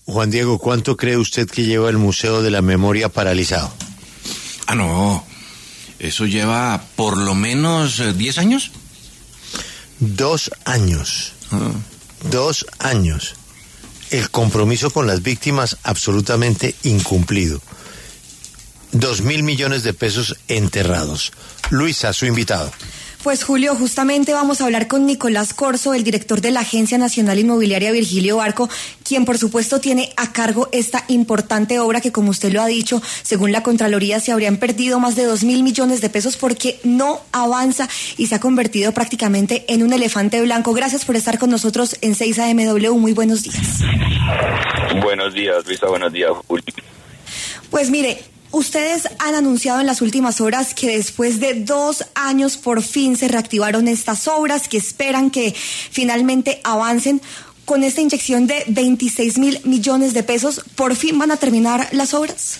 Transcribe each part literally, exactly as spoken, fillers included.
Juan Diego, ¿cuánto cree usted que lleva el Museo de la Memoria paralizado? Ah, no. Eso lleva por lo menos eh, diez años. Dos años. Ah. Dos años. El compromiso con las víctimas absolutamente incumplido. Dos mil millones de pesos enterrados. Luisa, su invitado. Pues Julio, justamente vamos a hablar con Nicolás Corzo, el director de la Agencia Nacional Inmobiliaria Virgilio Barco, quien por supuesto tiene a cargo esta importante obra que, como usted lo ha dicho, según la Contraloría se habrían perdido más de dos mil millones de pesos porque no avanza y se ha convertido prácticamente en un elefante blanco. Gracias por estar con nosotros en seis A M W. Muy buenos días. Buenos días, Luisa. Buenos días, Julio. Pues mire, ustedes han anunciado en las últimas horas que después de dos años por fin se reactivaron estas obras, que esperan que finalmente avancen. Con esta inyección de veintiséis mil millones de pesos, ¿por fin van a terminar las obras?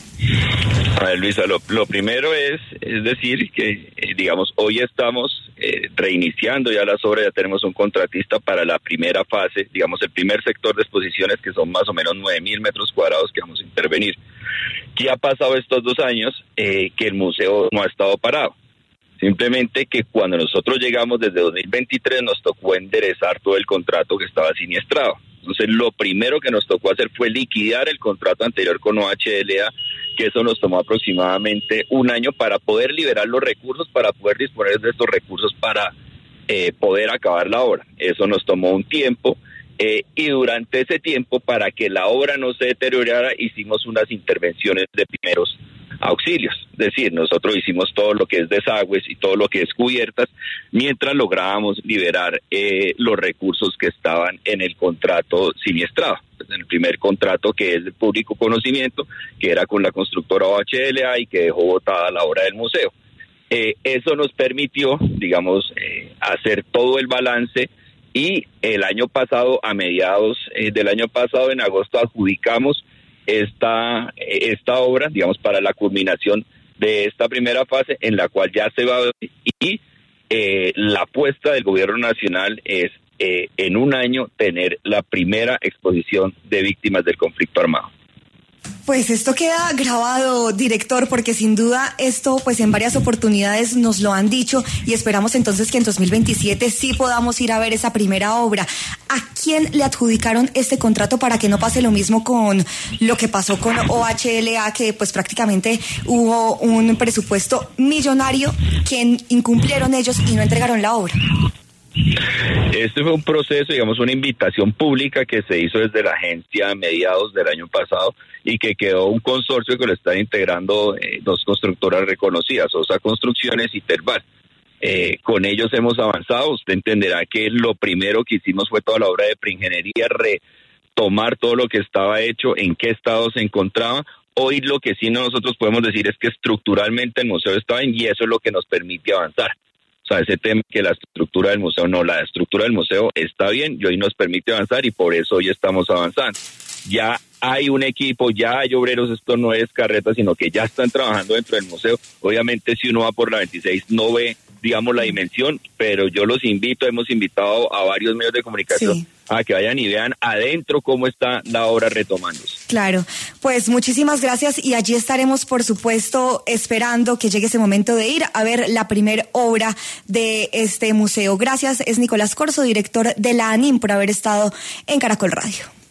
A ver, Luisa, lo, lo primero es, es decir que, eh, digamos, hoy estamos eh, reiniciando ya las obras, ya tenemos un contratista para la primera fase, digamos, el primer sector de exposiciones, que son más o menos nueve mil metros cuadrados que vamos a intervenir. ¿Qué ha pasado estos dos años? Eh, que el museo no ha estado parado. Simplemente que cuando nosotros llegamos desde dos mil veintitrés nos tocó enderezar todo el contrato que estaba siniestrado. Entonces lo primero que nos tocó hacer fue liquidar el contrato anterior con O H L A, que eso nos tomó aproximadamente un año para poder liberar los recursos, para poder disponer de estos recursos para eh, poder acabar la obra. Eso nos tomó un tiempo. Eh, y durante ese tiempo, para que la obra no se deteriorara, hicimos unas intervenciones de primeros auxilios. Es decir, nosotros hicimos todo lo que es desagües y todo lo que es cubiertas, mientras lográbamos liberar eh, los recursos que estaban en el contrato siniestrado. Pues en el primer contrato, que es de público conocimiento, que era con la constructora O H L A y que dejó botada la obra del museo. Eh, eso nos permitió, digamos, eh, hacer todo el balance. Y el año pasado, a mediados eh, del año pasado, en agosto, adjudicamos esta, eh, esta obra, digamos, para la culminación de esta primera fase, en la cual ya se va a ver. Y eh, la apuesta del gobierno nacional es, eh, en un año, tener la primera exposición de víctimas del conflicto armado. Pues esto queda grabado, director, porque sin duda esto, pues en varias oportunidades nos lo han dicho y esperamos entonces que en dos mil veintisiete sí podamos ir a ver esa primera obra. ¿A quién le adjudicaron este contrato para que no pase lo mismo con lo que pasó con O H L A, que pues prácticamente hubo un presupuesto millonario que incumplieron ellos y no entregaron la obra? Este fue un proceso, digamos, una invitación pública que se hizo desde la agencia a mediados del año pasado y que quedó un consorcio que lo están integrando eh, dos constructoras reconocidas, Osa Construcciones y Terval. Eh, con ellos hemos avanzado. Usted entenderá que lo primero que hicimos fue toda la obra de preingeniería, retomar todo lo que estaba hecho, en qué estado se encontraba. Hoy lo que sí nosotros podemos decir es que estructuralmente el museo está bien y eso es lo que nos permite avanzar. O sea, ese tema que la estructura del museo, no, la estructura del museo está bien y hoy nos permite avanzar y por eso hoy estamos avanzando. Ya hay un equipo, ya hay obreros, esto no es carreta, sino que ya están trabajando dentro del museo. Obviamente si uno va por la veintiséis no ve, digamos, la dimensión, pero yo los invito, hemos invitado a varios medios de comunicación sí. a que vayan y vean adentro cómo está la obra retomándose. Claro, pues muchísimas gracias y allí estaremos, por supuesto, esperando que llegue ese momento de ir a ver la primer obra de este museo. Gracias, es Nicolás Corzo, director de la ANIM, por haber estado en Caracol Radio.